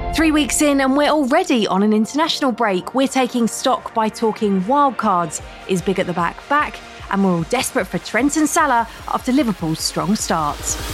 3 weeks in and we're already on an international break. We're taking stock by talking wildcards. Is Big at the back? And we're all desperate for Trent and Salah after Liverpool's strong start.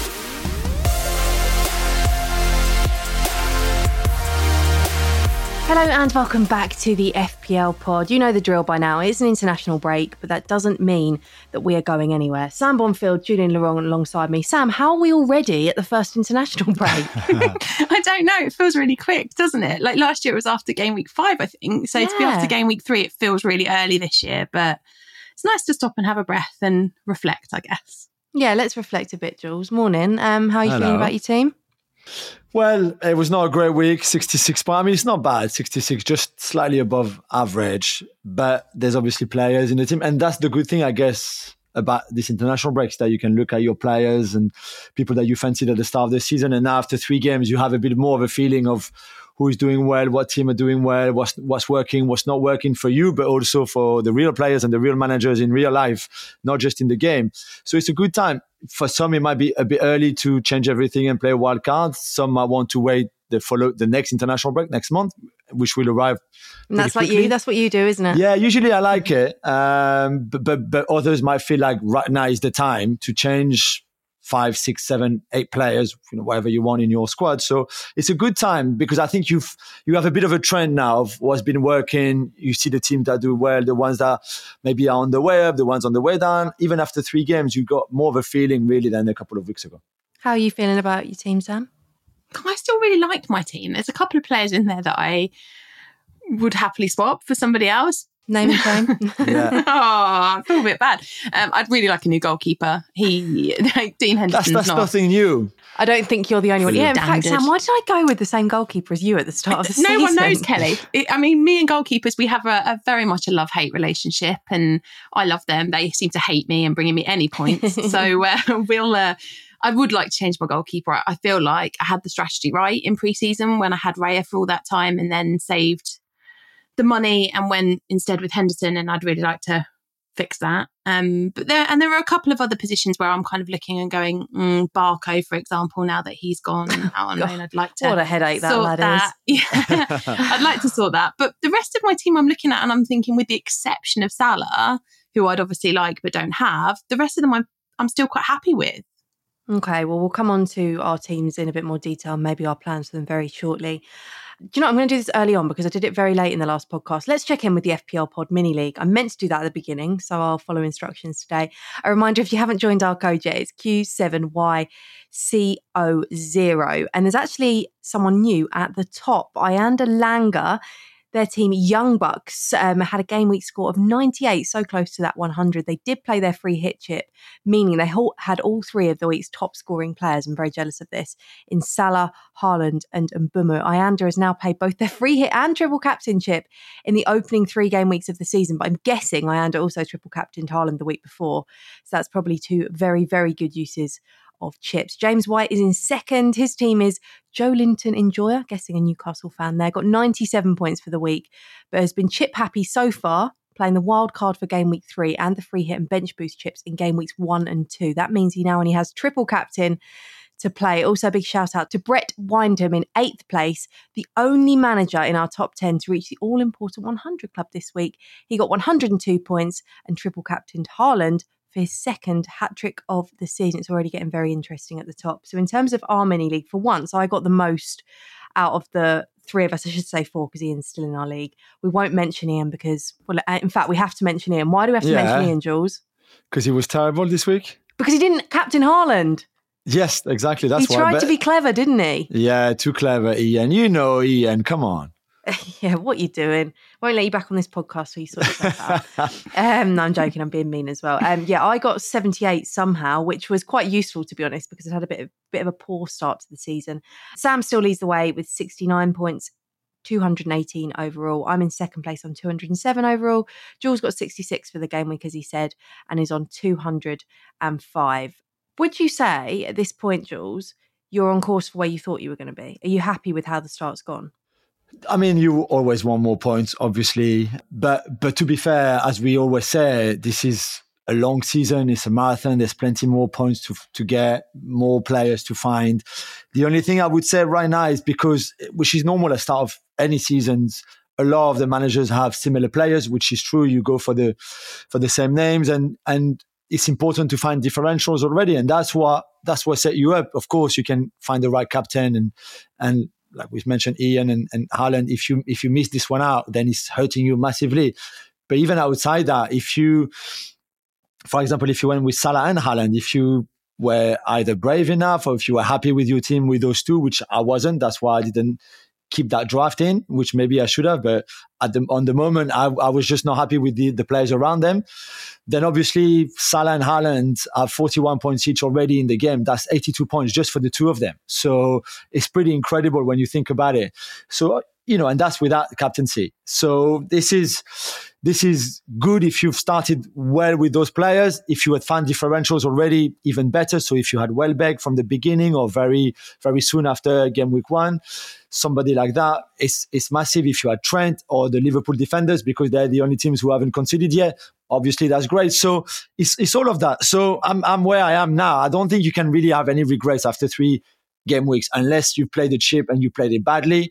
Hello and welcome back to the FPL pod. You know the drill by now. It's an international break, but that doesn't mean that we are going anywhere. Sam Bonfield, Julian Laurent alongside me. Sam, how are we already at the first international break? I don't know. It feels really quick, doesn't it? Like last year it was after game week 5, I think. So to be after game week 3, it feels really early this year. But it's nice to stop and have a breath and reflect, I guess. Yeah, let's reflect a bit, Jules. Morning. How are you feeling about your team? Well, it was not a great week, 66 points. I mean, it's not bad, 66, just slightly above average. But there's obviously players in the team. And that's the good thing, I guess, about this international breaks, that you can look at your players and people that you fancied at the start of the season. And now after 3 games, you have a bit more of a feeling of who is doing well, what team are doing well, what's working, what's not working for you, but also for the real players and the real managers in real life, not just in the game. So it's a good time. For some, it might be a bit early to change everything and play a wild card. Some might want to wait the next international break next month, which will arrive. And that's like you. That's what you do, isn't it? Yeah, usually I like it. But others might feel like right now is the time to change 5, 6, 7, 8 players, whatever you want in your squad. So it's a good time because I think you have a bit of a trend now of what's been working. You see the teams that do well, the ones that maybe are on the way up, the ones on the way down. Even after 3 games, you got more of a feeling really than a couple of weeks ago. How are you feeling about your team, Sam? I still really like my team. There's a couple of players in there that I would happily swap for somebody else. Name and claim. Yeah. I feel a bit bad. I'd really like a new goalkeeper. Dean Henderson's That's nothing new. I don't think you're the only one. Yeah, in fact, Sam, why did I go with the same goalkeeper as you at the start of the season? No one knows, Kelly. Me and goalkeepers, we have a very much a love-hate relationship, and I love them. They seem to hate me and bringing me any points. So I would like to change my goalkeeper. I feel like I had the strategy right in pre-season when I had Raya for all that time and then saved the money and went instead with Henderson, and I'd really like to fix that. But there are a couple of other positions where I'm kind of looking and going, Barco, for example, now that he's gone out on loan, I'd like to what a headache that lad is. Yeah. I'd like to sort that. But the rest of my team I'm looking at and I'm thinking, with the exception of Salah, who I'd obviously like but don't have, the rest of them I'm still quite happy with. Okay, well, we'll come on to our teams in a bit more detail and maybe our plans for them very shortly. Do you know, I'm going to do this early on because I did it very late in the last podcast. Let's check in with the FPL Pod Mini League. I meant to do that at the beginning, so I'll follow instructions today. A reminder, if you haven't joined our code yet, it's Q7YCO0. And there's actually someone new at the top, Ayanda Langer. Their team, Young Bucks, had a game week score of 98, so close to that 100. They did play their free hit chip, meaning they had all 3 of the week's top scoring players. I'm very jealous of this. In Salah, Haaland and Mbeumo. Ayanda has now played both their free hit and triple captain chip in the opening 3 game weeks of the season. But I'm guessing Ayanda also triple captained Haaland the week before. So that's probably 2 very, very good uses of chips. James White is in second. His team is Joe Linton Enjoyer, guessing a Newcastle fan there, got 97 points for the week, but has been chip happy so far, playing the wild card for game week 3 and the free hit and bench boost chips in game weeks 1 and 2. That means he now only has triple captain to play. Also a big shout out to Brett Windham in 8th place, the only manager in our top 10 to reach the all-important 100 club this week. He got 102 points and triple captained Haaland for his second hat-trick of the season. It's already getting very interesting at the top. So in terms of our mini league, for once, I got the most out of the 3 of us. I should say 4 because Ian's still in our league. We won't mention Ian because, well, in fact, we have to mention Ian. Why do we have to mention Ian, Jules? Because he was terrible this week. Because he didn't captain Haaland. Yes, exactly. That's why. He tried to be clever, didn't he? Yeah, too clever, Ian. You know, Ian, come on. Yeah, what are you doing? Won't let you back on this podcast so you sort yourself out. No, I'm joking. I'm being mean as well. Yeah, I got 78 somehow, which was quite useful, to be honest, because it had a bit of a poor start to the season. Sam still leads the way with 69 points, 218 overall. I'm in second place on 207 overall. Jules got 66 for the game week, as he said, and is on 205. Would you say at this point, Jules, you're on course for where you thought you were going to be? Are you happy with how the start's gone? I mean, you always want more points, obviously. But to be fair, as we always say, this is a long season. It's a marathon. There's plenty more points to get, more players to find. The only thing I would say right now is because, which is normal at the start of any seasons, a lot of the managers have similar players, which is true. You go for the same names, and it's important to find differentials already, and that's what set you up. Of course, you can find the right captain, and like we've mentioned, Ian and Haaland. If you miss this one out, then it's hurting you massively. But even outside that, for example, if you went with Salah and Haaland, if you were either brave enough or if you were happy with your team with those two, which I wasn't, that's why I didn't keep that draft in, which maybe I should have. But on the moment, I was just not happy with the players around them. Then obviously Salah and Haaland have 41 points each already in the game. That's 82 points just for the two of them. So it's pretty incredible when you think about it. So, and that's without captaincy. So this is good if you've started well with those players. If you had found differentials already, even better. So if you had Welbeck from the beginning or very, very soon after game week 1, somebody like that, it's massive. If you had Trent or the Liverpool defenders, because they're the only teams who haven't conceded yet, obviously that's great. So it's all of that. So I'm where I am now. I don't think you can really have any regrets after 3 game weeks unless you played the chip and you played it badly.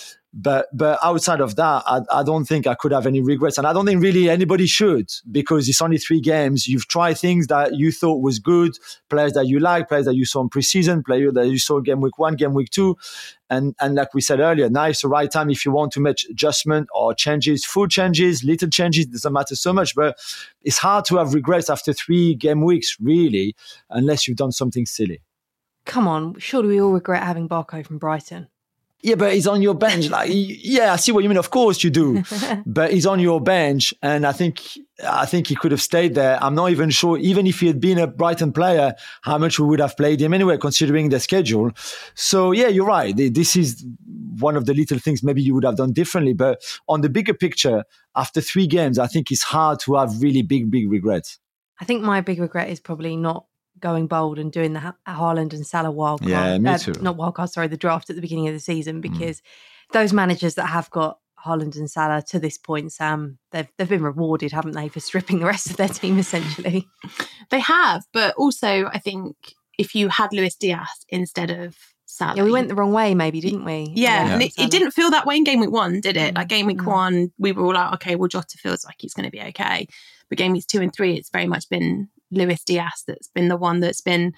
But outside of that, I don't think I could have any regrets. And I don't think really anybody should, because it's only 3 games. You've tried things that you thought was good, players that you like, players that you saw in preseason, players that you saw game week 1, game week 2. And like we said earlier, now is the right time if you want to make adjustment or changes, full changes, little changes, doesn't matter so much. But it's hard to have regrets after 3 game weeks, really, unless you've done something silly. Come on, surely we all regret having Barco from Brighton. Yeah, but he's on your bench. Like, yeah, I see what you mean. Of course you do. But he's on your bench, and I think he could have stayed there. I'm not even sure, even if he had been a Brighton player, how much we would have played him anyway, considering the schedule. So, yeah, you're right. This is one of the little things maybe you would have done differently. But on the bigger picture, after 3 games, I think it's hard to have really big regrets. I think my big regret is probably not going bold and doing the Haaland and Salah wildcard. Yeah, me too. Not wildcard, sorry, the draft at the beginning of the season, because those managers that have got Haaland and Salah to this point, Sam, they've been rewarded, haven't they, for stripping the rest of their team, essentially. They have, but also I think if you had Luis Diaz instead of Salah. Yeah, we went the wrong way maybe, didn't we? Yeah, and it didn't feel that way in game week 1, did it? Like game week 1, we were all like, okay, well, Jota feels like he's going to be okay. But game weeks 2 and 3, it's very much been Luis Diaz that's been the one that's been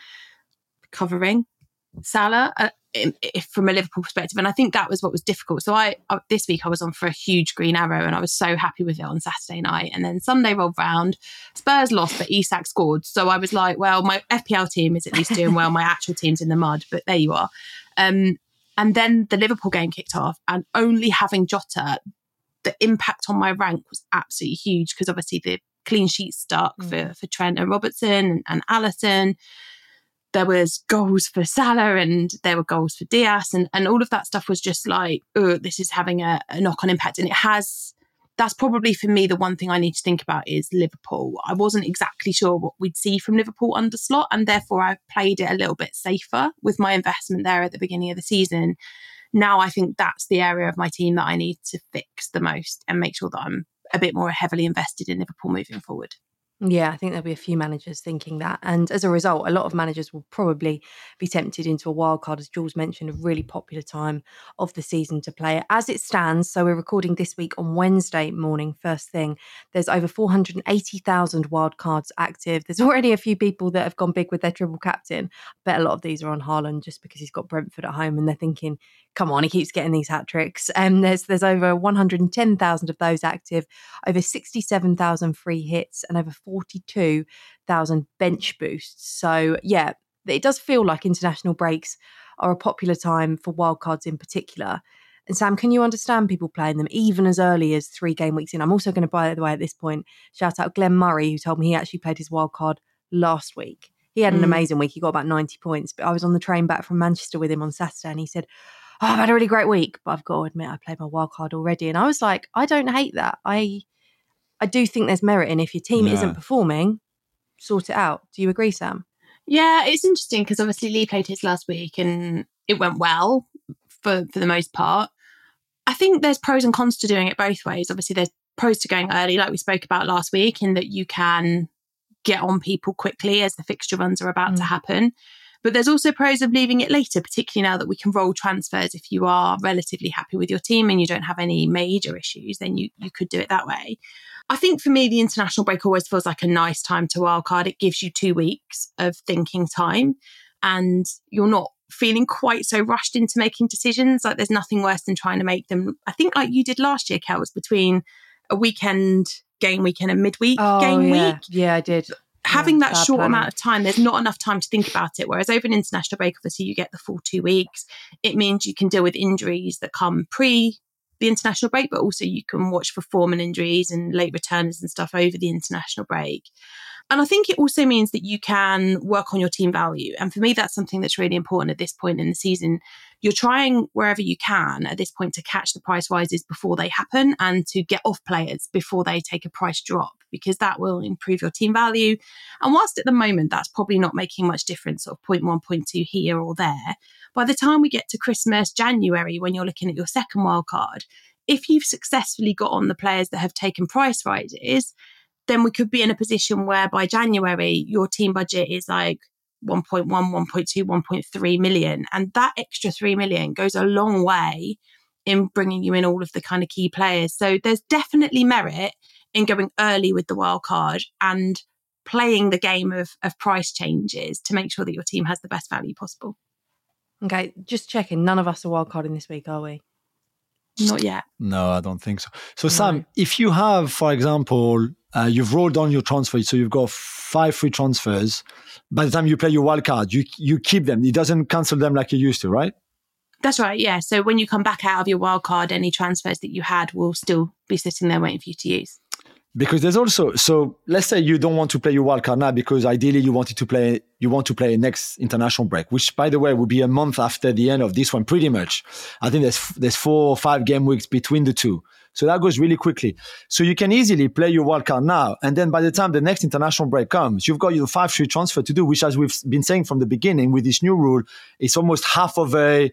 covering Salah from a Liverpool perspective. And I think that was what was difficult. So this week I was on for a huge green arrow and I was so happy with it on Saturday night. And then Sunday rolled round, Spurs lost, but Isak scored. So I was like, well, my FPL team is at least doing well. My actual team's in the mud, but there you are. And then the Liverpool game kicked off, and only having Jota, the impact on my rank was absolutely huge, because obviously the clean sheet stuck for Trent and Robertson and Alisson. There was goals for Salah and there were goals for Diaz, and all of that stuff was just like, oh, this is having a knock-on impact. And that's probably for me the one thing I need to think about is Liverpool. I wasn't exactly sure what we'd see from Liverpool under Slot, and therefore I played it a little bit safer with my investment there at the beginning of the season. Now I think that's the area of my team that I need to fix the most and make sure that I'm a bit more heavily invested in Liverpool moving forward. Yeah, I think there'll be a few managers thinking that. And as a result, a lot of managers will probably be tempted into a wild card, as Jules mentioned, a really popular time of the season to play it. As it stands, so we're recording this week on Wednesday morning, first thing, there's over 480,000 wild cards active. There's already a few people that have gone big with their triple captain. I bet a lot of these are on Haaland just because he's got Brentford at home and they're thinking, come on, he keeps getting these hat tricks. There's over 110,000 of those active, over 67,000 free hits, and over 42,000 bench boosts. So yeah, it does feel like international breaks are a popular time for wildcards in particular. And Sam, can you understand people playing them even as early as 3 game weeks in? I'm also going to, by the way, at this point, shout out Glenn Murray, who told me he actually played his wildcard last week. He had an amazing week. He got about 90 points, but I was on the train back from Manchester with him on Saturday and he said, oh, I've had a really great week, but I've got to admit I played my wildcard already. And I was like, I don't hate that. I do think there's merit in if your team isn't performing, sort it out. Do you agree, Sam? Yeah, it's interesting because obviously Lee played his last week and it went well for the most part. I think there's pros and cons to doing it both ways. Obviously, there's pros to going early, like we spoke about last week, in that you can get on people quickly as the fixture runs are about to happen. But there's also pros of leaving it later, particularly now that we can roll transfers. If you are relatively happy with your team and you don't have any major issues, then you could do it that way. I think for me, the international break always feels like a nice time to wildcard. It gives you 2 weeks of thinking time and you're not feeling quite so rushed into making decisions. Like there's nothing worse than trying to make them, I think like you did last year, Kels, between a weekend game week and a midweek game week. Yeah, I did. Having that short amount of time, there's not enough time to think about it. Whereas over an international break, obviously you get the full 2 weeks. It means you can deal with injuries that come pre the international break, but also you can watch for form and injuries and late returners and stuff over the international break. And I think it also means that you can work on your team value. And for me, that's something that's really important at this point in the season. You're trying wherever you can at this point to catch the price rises before they happen and to get off players before they take a price drop, because that will improve your team value. And whilst at the moment, that's probably not making much difference, sort of 0.1, 0.2 here or there, by the time we get to Christmas, January, when you're looking at your second wildcard, if you've successfully got on the players that have taken price rises, then we could be in a position where by January, your team budget is like 1.1, 1.2, 1.3 million. And that extra 3 million goes a long way in bringing you in all of the kind of key players. So there's definitely merit in going early with the wild card and playing the game of price changes to make sure that your team has the best value possible. Okay, just checking. None of us are wildcarding this week, are we? Not yet. No, I don't think so. So Sam, if you have, for example, you've rolled on your transfer, so you've got 5 free transfers. By the time you play your wild card, you keep them. It doesn't cancel them like you used to, right? That's right, yeah. So when you come back out of your wild card, any transfers that you had will still be sitting there waiting for you to use. Because there's also, so let's say you don't want to play your wild card now because ideally you want to play next international break, which by the way would be a month after the end of this one, pretty much. I think there's 4 or 5 game weeks between the two. So that goes really quickly. So you can easily play your wild card now. And then by the time the next international break comes, you've got your 5 free transfer to do, which as we've been saying from the beginning with this new rule, it's almost half of a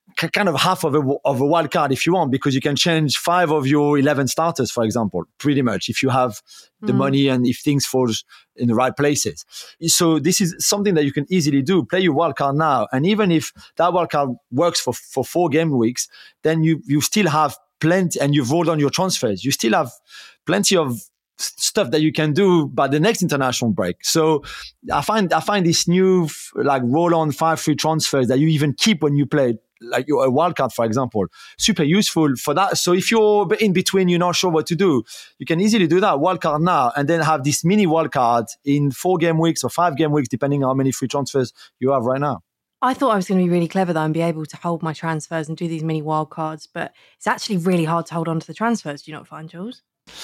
wild card if you want, because you can change 5 of your 11 starters, for example, pretty much if you have the money and if things fall in the right places. So this is something that you can easily do. Play your wild card now. And even if that wild card works for 4 game weeks, then you still have plenty, and you've rolled on your transfers. You still have plenty of stuff that you can do by the next international break. So I find this new like roll on 5 free transfers that you even keep when you play like a wildcard, for example, super useful for that. So if you're in between, you're not sure what to do, you can easily do that wildcard now and then have this mini wildcard in 4 game weeks or 5 game weeks, depending on how many free transfers you have right now. I thought I was going to be really clever though and be able to hold my transfers and do these mini wildcards, but it's actually really hard to hold on to the transfers. Do you not find, Jules?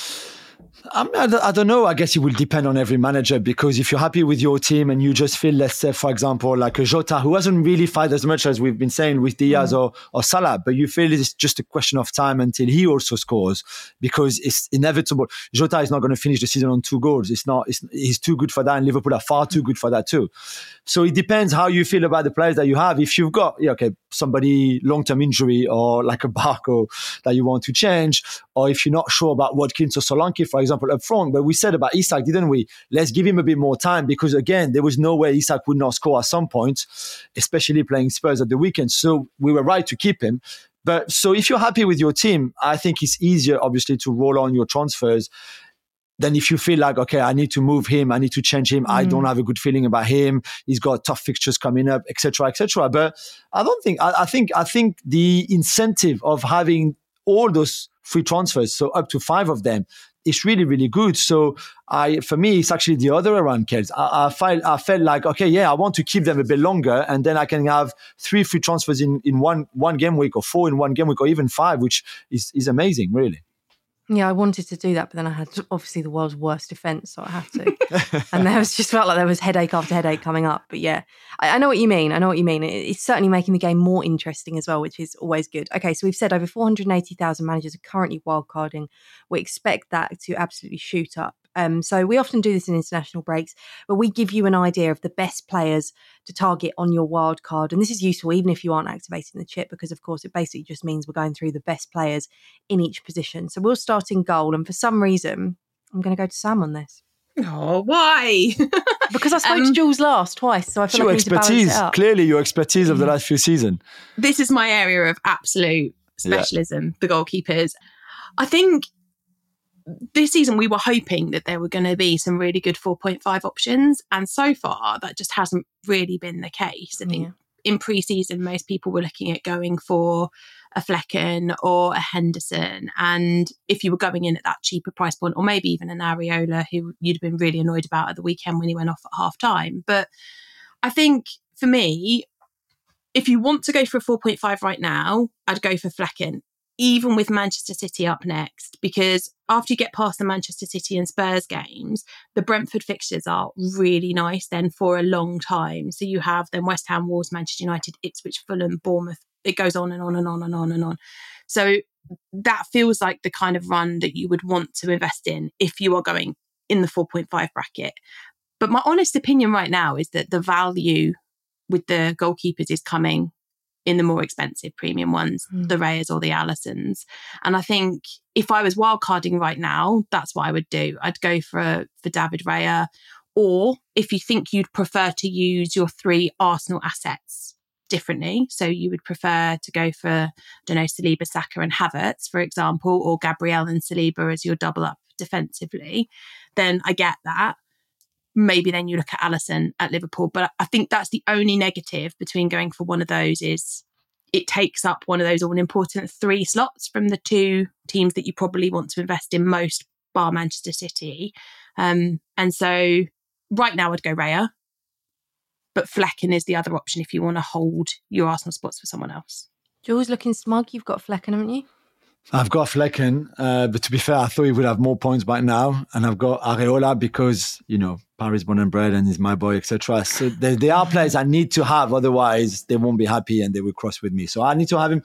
I don't know. I guess it will depend on every manager, because if you're happy with your team and you just feel, let's say, for example, like a Jota, who hasn't really fight as much as we've been saying with Diaz or Salah, but you feel it's just a question of time until he also scores, because it's inevitable. Jota is not going to finish the season on 2 goals. He's too good for that, and Liverpool are far too good for that too. So it depends how you feel about the players that you have. If you've got, somebody long-term injury or like a Barco that you want to change, or if you're not sure about Watkins or Solanke, for example, up front. But we said about Isak, didn't we? Let's give him a bit more time, because again, there was no way Isak would not score at some point, especially playing Spurs at the weekend. So we were right to keep him. But so if you're happy with your team, I think it's easier, obviously, to roll on your transfers than if you feel like, okay, I need to move him, I need to change him, I don't have a good feeling about him, he's got tough fixtures coming up, etc., etc. But I think the incentive of having all those free transfers, so up to 5 of them, is really, really good. So for me, it's actually the other way around, Kels. I felt like, okay, yeah, I want to keep them a bit longer, and then I can have 3 free transfers in one game week, or 4 in one game week, or even 5, which is amazing, really. Yeah, I wanted to do that, but then I had obviously the world's worst defence, so I had to. And there was just felt like there was headache after headache coming up. But yeah, I know what you mean. It's certainly making the game more interesting as well, which is always good. Okay, so we've said over 480,000 managers are currently wildcarding. We expect that to absolutely shoot up. So we often do this in international breaks, where we give you an idea of the best players to target on your wild card. And this is useful even if you aren't activating the chip, because of course it basically just means we're going through the best players in each position. So we'll start in goal. And for some reason, I'm going to go to Sam on this. Oh, why? Because I spoke to Jules last twice, so I feel your like I need to balance expertise, it up. clearly your expertise of the last few seasons. This is my area of absolute specialism, the goalkeepers. I think this season we were hoping that there were going to be some really good 4.5 options, and so far that just hasn't really been the case. I think in pre-season most people were looking at going for a Flecken or a Henderson, and if you were going in at that cheaper price point, or maybe even an Areola, who you'd have been really annoyed about at the weekend when he went off at half time. But I think for me, if you want to go for a 4.5 right now, I'd go for Flecken, even with Manchester City up next, because after you get past the Manchester City and Spurs games, the Brentford fixtures are really nice then for a long time. So you have then West Ham, Wolves, Manchester United, Ipswich, Fulham, Bournemouth. It goes on and on and on and on and on. So that feels like the kind of run that you would want to invest in if you are going in the 4.5 bracket. But my honest opinion right now is that the value with the goalkeepers is coming in the more expensive premium ones, the Rayas or the Allisons. And I think if I was wildcarding right now, that's what I would do. I'd go for David Raya. Or if you think you'd prefer to use your 3 Arsenal assets differently, so you would prefer to go for, I don't know, Saliba, Saka and Havertz, for example, or Gabriel and Saliba as your double up defensively, then I get that. Maybe then you look at Alisson at Liverpool. But I think that's the only negative between going for one of those is it takes up one of those all-important 3 slots from the 2 teams that you probably want to invest in most, bar Manchester City. And so right now I'd go Raya, but Flecken is the other option if you want to hold your Arsenal spots for someone else. Jules looking smug. You've got Flecken, haven't you? I've got Flecken, but to be fair, I thought he would have more points by now. And I've got Areola because, Paris born and bred and he's my boy, etc. So they are players I need to have. Otherwise, they won't be happy and they will cross with me. So I need to have him.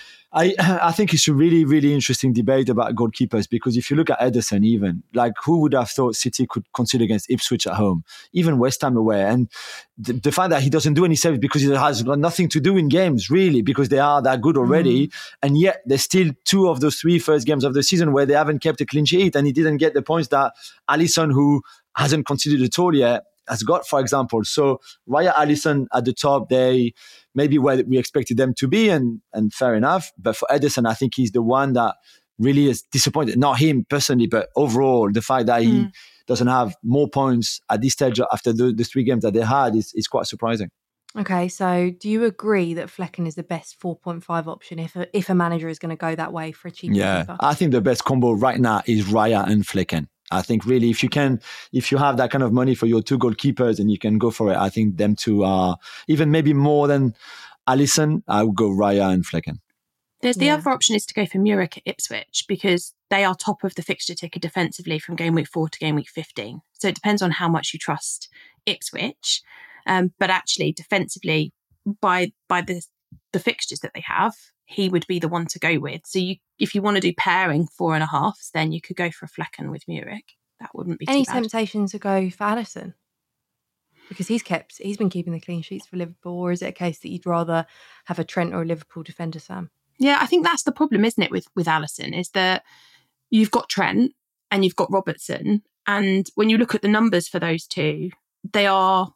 I think it's a really, really interesting debate about goalkeepers because if you look at Ederson even, like who would have thought City could concede against Ipswich at home, even West Ham away. And the fact that he doesn't do any saves because he has got nothing to do in games really because they are that good already. And yet there's still 2 of those 3 first games of the season where they haven't kept a clean sheet and he didn't get the points that Alisson, who hasn't conceded at all yet, has got, for example. So Raya, Alisson at the top, they maybe where we expected them to be, and fair enough. But for Ederson, I think he's the one that really is disappointed. Not him personally, but overall, the fact that he doesn't have more points at this stage after the 3 games that they had is quite surprising. Okay, so do you agree that Flecken is the best 4.5 option if a manager is going to go that way for a cheaper keeper? I think the best combo right now is Raya and Flecken. I think really if you have that kind of money for your 2 goalkeepers and you can go for it, I think them 2 are even maybe more than Alisson. I would go Raya and Flecken. There's the other option is to go for Muric at Ipswich because they are top of the fixture ticker defensively from game week 4 to game week 15. So it depends on how much you trust Ipswich. But actually defensively by the fixtures that they have, he would be the one to go with. So if you want to do pairing 4.5s, then you could go for a Flecken with Muric. That wouldn't be too bad. Any temptation to go for Alisson? Because he's been keeping the clean sheets for Liverpool, or is it a case that you'd rather have a Trent or a Liverpool defender, Sam? Yeah, I think that's the problem, isn't it, with Alisson, is that you've got Trent and you've got Robertson. And when you look at the numbers for those 2, they are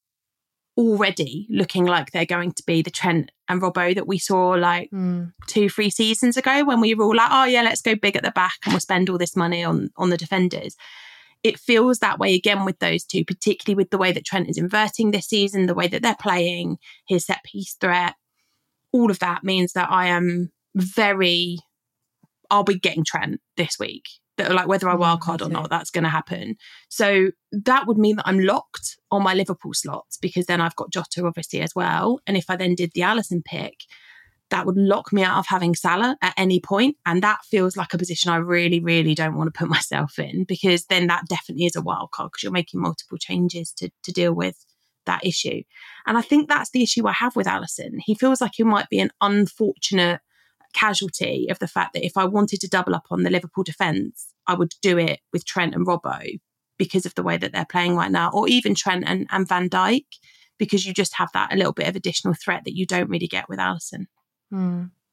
already looking like they're going to be the Trent and Robbo that we saw 2-3 seasons ago when we were all like, oh yeah, let's go big at the back and we'll spend all this money on the defenders. It feels that way again with those 2, particularly with the way that Trent is inverting this season, the way that they're playing, his set piece threat. All of that means that I'll be getting Trent this week. That whether I wildcard or not, that's going to happen. So that would mean that I'm locked on my Liverpool slots because then I've got Jota obviously as well. And if I then did the Alisson pick, that would lock me out of having Salah at any point. And that feels like a position I really, really don't want to put myself in because then that definitely is a wildcard because you're making multiple changes to deal with that issue. And I think that's the issue I have with Alisson. He feels like he might be an unfortunate casualty of the fact that if I wanted to double up on the Liverpool defence, I would do it with Trent and Robbo because of the way that they're playing right now, or even Trent and Van Dijk, because you just have that a little bit of additional threat that you don't really get with Alisson.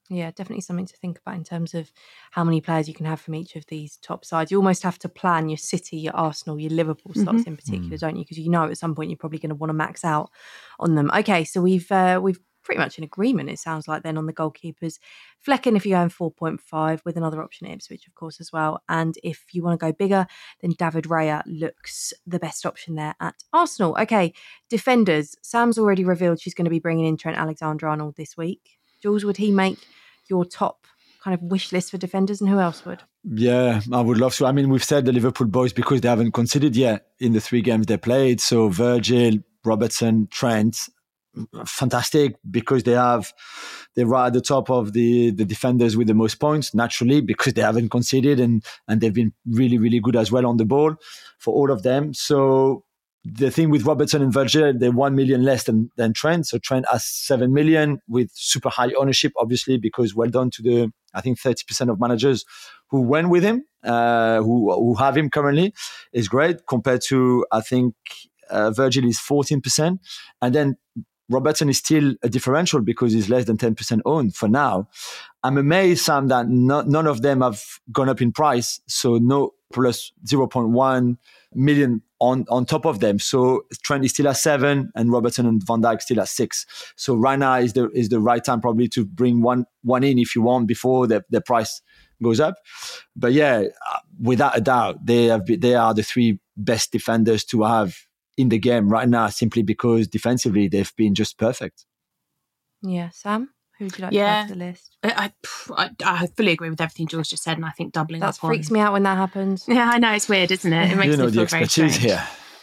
Yeah, definitely something to think about in terms of how many players you can have from each of these top sides. You almost have to plan your City, your Arsenal, your Liverpool slots in particular, don't you? Because you know at some point you're probably going to want to max out on them. Okay, so we've pretty much in agreement, it sounds like, then on the goalkeepers. Flecken, if you're going 4.5, with another option at Ipswich, of course, as well. And if you want to go bigger, then David Raya looks the best option there at Arsenal. Okay, defenders. Sam's already revealed she's going to be bringing in Trent Alexander-Arnold this week. Jules, would he make your top kind of wish list for defenders, and who else would? Yeah, I would love to. I mean, we've said the Liverpool boys because they haven't conceded yet in the 3 games they played. So Virgil, Robertson, Trent, fantastic because they're right at the top of the defenders with the most points, naturally, because they haven't conceded and they've been really, really good as well on the ball for all of them. So the thing with Robertson and Virgil, they're 1 million less than Trent. So Trent has 7 million with super high ownership, obviously, because well done to the, I think 30% of managers who went with him, who have him currently, is great compared to, I think, Virgil is 14%. And then Robertson is still a differential because he's less than 10% owned for now. I'm amazed, Sam, that none of them have gone up in price. So no plus 0.1 million on top of them. So Trent is still at 7 and Robertson and Van Dijk still at 6. So right now is the right time probably to bring one in if you want before the price goes up. But yeah, without a doubt, they are the 3 best defenders to have in the game right now, simply because defensively they've been just perfect. Yeah, Sam, who would you like to add to the list? I fully agree with everything Jules just said, and I think doubling that up freaks me out when that happens. Yeah, I know, it's weird, isn't it? It makes me feel very strange. Here.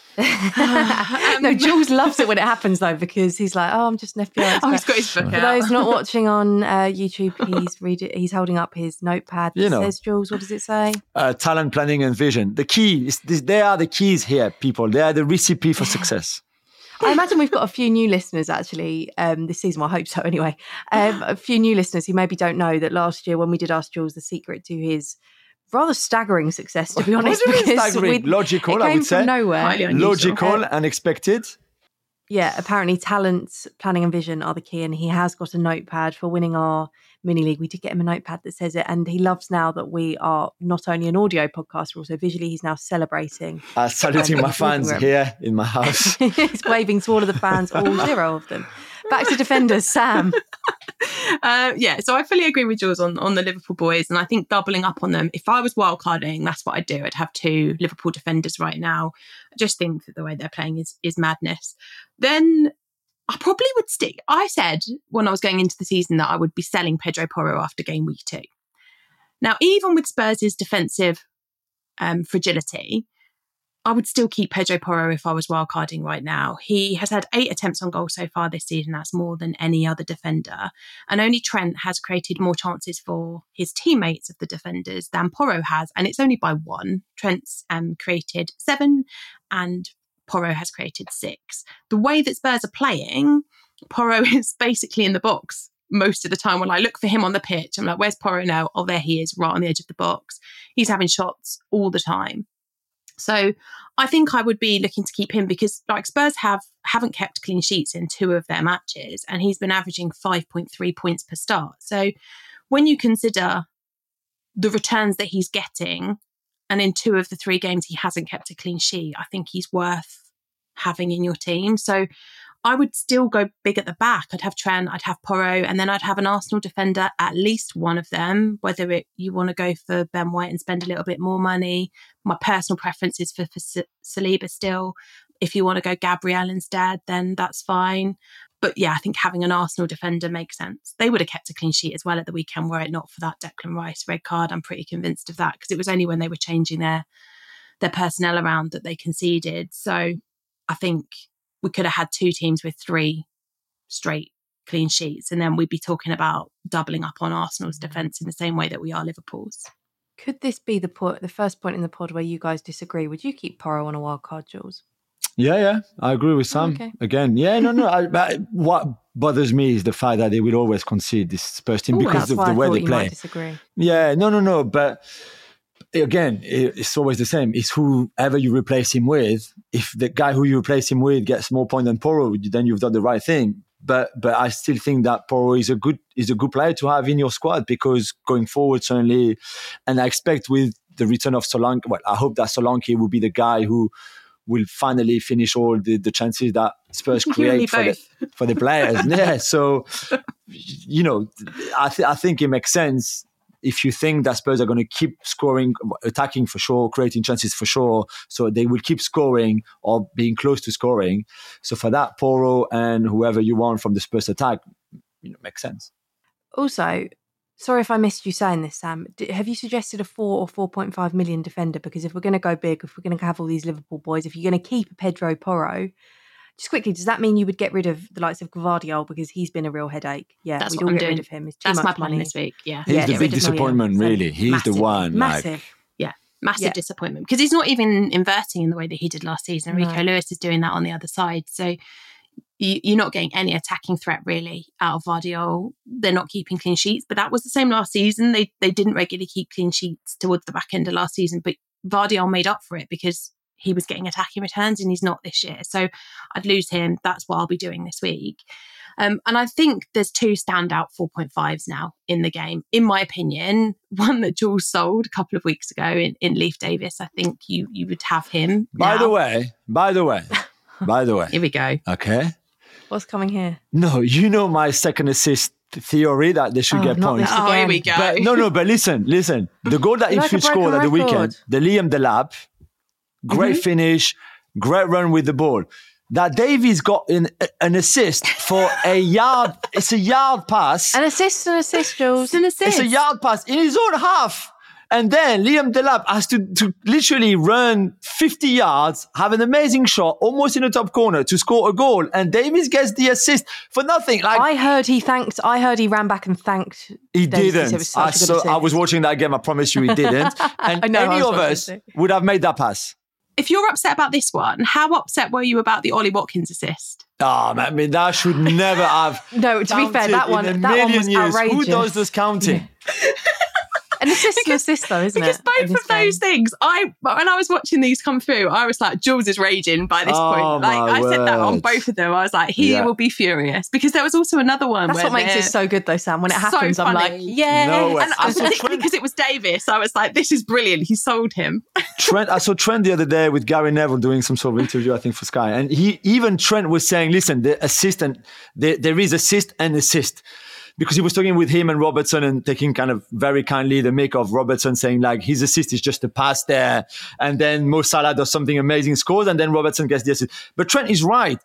No, Jules loves it when it happens though, because he's like, "Oh, I'm just an FBI expert." Oh, he's got his book For out. those not watching on YouTube, he's holding up his notepad. It says, Jules, what does it say? Talent, planning, and vision. The key is they are the keys here, people. They are the recipe for success. I imagine we've got a few new listeners actually this season. Well, I hope so anyway. A few new listeners who maybe don't know that last year when we did ask Jules the secret to his rather staggering success, to be honest. Logical, I would say. From nowhere. Logical, unexpected. Yeah, apparently talent, planning and vision are the key, and he has got a notepad for winning our mini league. We did get him a notepad that says it, and he loves now that we are not only an audio podcast, but also visually he's now celebrating. Saluting my fans here in my house. He's waving to all of the fans, all 0 of them. Back to defenders, Sam. So I fully agree with Jules on the Liverpool boys, and I think doubling up on them. If I was wildcarding, that's what I'd do. I'd have 2 Liverpool defenders right now. I just think that the way they're playing is madness. Then I probably would stick. I said when I was going into the season that I would be selling Pedro Porro after game week 2. Now, even with Spurs' defensive fragility, I would still keep Pedro Porro if I was wildcarding right now. He has had 8 attempts on goal so far this season. That's more than any other defender. And only Trent has created more chances for his teammates of the defenders than Porro has. And it's only by 1. Trent's created 7 and Porro has created 6. The way that Spurs are playing, Porro is basically in the box most of the time. When I look for him on the pitch, I'm like, where's Porro now? Oh, there he is, right on the edge of the box. He's having shots all the time. So I think I would be looking to keep him because Spurs haven't kept clean sheets in 2 of their matches, and he's been averaging 5.3 points per start. So when you consider the returns that he's getting, and in 2 of the 3 games he hasn't kept a clean sheet, I think he's worth having in your team. So I would still go big at the back. I'd have Trent, I'd have Porro, and then I'd have an Arsenal defender, at least one of them, whether you want to go for Ben White and spend a little bit more money. My personal preference is for Saliba still. If you want to go Gabriel instead, then that's fine. But yeah, I think having an Arsenal defender makes sense. They would have kept a clean sheet as well at the weekend were it not for that Declan Rice red card. I'm pretty convinced of that because it was only when they were changing their personnel around that they conceded. So I think we could have had 2 teams with 3 straight clean sheets, and then we'd be talking about doubling up on Arsenal's defence in the same way that we are Liverpool's. Could this be the first point in the pod where you guys disagree? Would you keep Porro on a wild card, Jules? Yeah, I agree with Sam. Okay. Again, what bothers me is the fact that they will always concede this Spurs team because of the way they play. Might disagree. Yeah, no, but again, it's always the same. It's whoever you replace him with. If the guy who you replace him with gets more points than Porro, then you've done the right thing. but I still think that Porro is a good player to have in your squad, because going forward, certainly, and I expect with the return of Solanke, well, I hope that Solanke will be the guy who will finally finish all the chances that Spurs create for the players. Yeah, so, you know, I think it makes sense. If you think that Spurs are going to keep scoring, attacking for sure, creating chances for sure, so they will keep scoring or being close to scoring. So for that, Porro and whoever you want from the Spurs attack, you know, makes sense. Also, sorry if I missed you saying this, Sam. Have you suggested a 4 or 4.5 million defender? Because if we're going to go big, if we're going to have all these Liverpool boys, if you're going to keep Pedro Porro, just quickly, does that mean you would get rid of the likes of Gvardiol, because he's been a real headache? Yeah, that's we'd what all I'm get doing. rid of him. It's too that's much my plan money this week. Yeah, he's the big disappointment, really. He's massive, the one. Massive. Massive disappointment, because he's not even inverting in the way that he did last season. Rico Lewis is doing that on the other side. So you're not getting any attacking threat really out of Gvardiol. They're not keeping clean sheets, but that was the same last season. They didn't regularly keep clean sheets towards the back end of last season, but Gvardiol made up for it because he was getting attacking returns and he's not this year. So I'd lose him. That's what I'll be doing this week. And I think there's two standout 4.5s now in the game, in my opinion. One that Jules sold a couple of weeks ago in Leif Davis. I think you would have him now. By the way. Here we go. Okay. What's coming here? No, you know my second assist theory that they should get points. Oh, here we go. But but listen. The goal that Ipswich scored at the weekend, the Liam Delap, great finish, great run with the ball. That Davies got an assist for a yard. It's a yard pass. An assist, Jules. It's a yard pass in his own half. And then Liam Delap has to literally run 50 yards, have an amazing shot, almost in the top corner to score a goal. And Davies gets the assist for nothing. Like, I heard he ran back and thanked. He Davies. didn't. I was watching that game. I promise you he didn't. And any of us would have made that pass. If you're upset about this one, how upset were you about the Ollie Watkins assist? Oh, man, I mean, that should never have. No, to be fair, that one was outrageous. Who does this counting? An assist though, isn't because it? Because both of those things, when I was watching these come through, I was like, Jules is raging by this point. Like I said that on both of them. I was like, he will be furious. Because there was also another one. That's what makes it so good though, Sam. When it happens, I'm like, yeah. No, and particularly because it was Davis, I was like, this is brilliant. He sold him. I saw Trent the other day with Gary Neville doing some sort of interview, I think, for Sky. And Trent was saying, listen, the assist and there is assist and assist. Because he was talking with him and Robertson and taking kind of very kindly the make of Robertson, saying like his assist is just a pass there. And then Mo Salah does something amazing, scores, and then Robertson gets the assist. But Trent is right.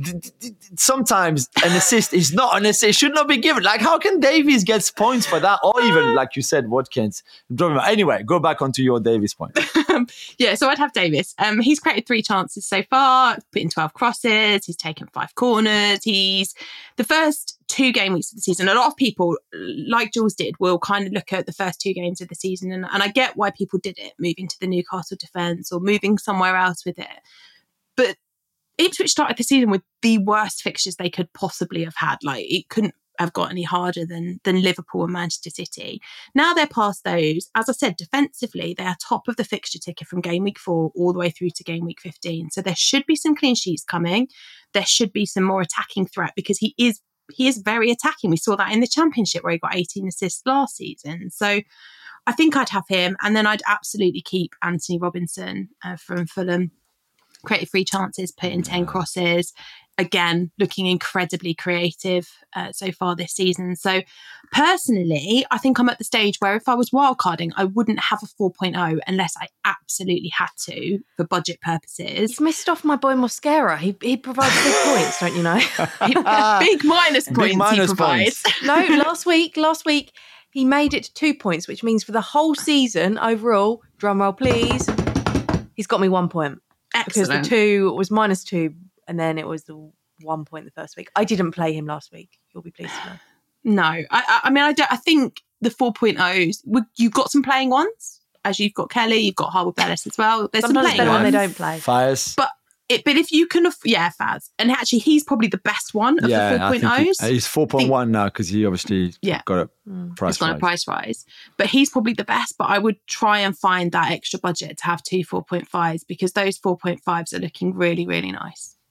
Sometimes an assist is not an assist. It should not be given. Like, how can Davies get points for that? Or even, like you said, Watkins. Anyway, go back onto your Davies point. So I'd have Davis. He's created 3 chances so far, put in 12 crosses. He's taken 5 corners. He's the first 2 game weeks of the season. A lot of people, like Jules did, will kind of look at the first 2 games of the season. And I get why people did it, moving to the Newcastle defence or moving somewhere else with it. But Ipswich started the season with the worst fixtures they could possibly have had. Like, it couldn't have got any harder than Liverpool and Manchester City. Now they're past those. As I said, defensively, they are top of the fixture ticker from game week 4 all the way through to game week 15. So there should be some clean sheets coming. There should be some more attacking threat because he is very attacking. We saw that in the Championship where he got 18 assists last season. So I think I'd have him. And then I'd absolutely keep Anthony Robinson from Fulham. Created 3 chances, put in 10 crosses. Again, looking incredibly creative so far this season. So personally, I think I'm at the stage where if I was wildcarding, I wouldn't have a 4.0 unless I absolutely had to for budget purposes. You've missed off my boy Mosquera. He provides big points, don't you know? Big minus points he provides. No, last week he made it to 2 points, which means for the whole season overall, drum roll please, he's got me 1 point. Excellent. Because the 2 was -2 and then it was the 1 point the first week. I didn't play him last week. You'll be pleased to know. No, I mean, I think the 4.0s, you've got some playing ones, as you've got Kelly, you've got Harwood Bellis as well. There's Sometimes some playing ones. when they don't play. Fires. But if you can, Faz. And actually, he's probably the best one of the 4.0s. He's 4.1 now because he obviously got a price rise. Got a price rise. But he's probably the best. But I would try and find that extra budget to have 2 4.5s because those 4.5s are looking really, really nice.